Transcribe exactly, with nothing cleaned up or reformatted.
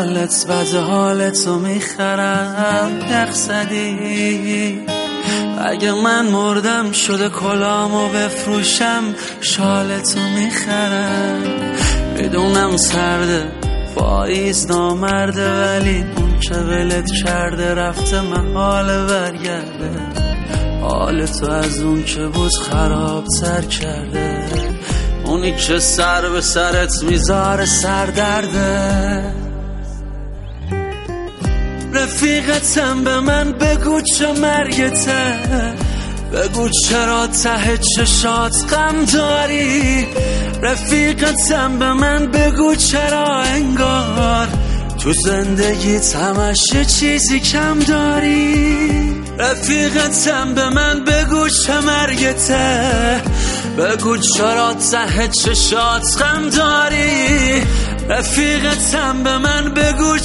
حالت بد، حالتو میخرم یخزدی. اگه من مردم شده کلامو بفروشم شالتو میخرم. میدونم سرده پاییز نامرده، ولی اون که ولت کرده رفته محال برگرده. حالتو از اون که بود خراب تر کرده، اونی که سر به سرت میذاره سردرده. رفیقتم به من بگو چه مرگته، بگو چرا ته چشات غم داری. رفیقتم به من بگو چرا انگار تو زندگیت همش یه چیزی کم داری. رفیقتم به من بگو چه مرگته، بگو چرا ته چشات غم داری. رفیقتم به من بگو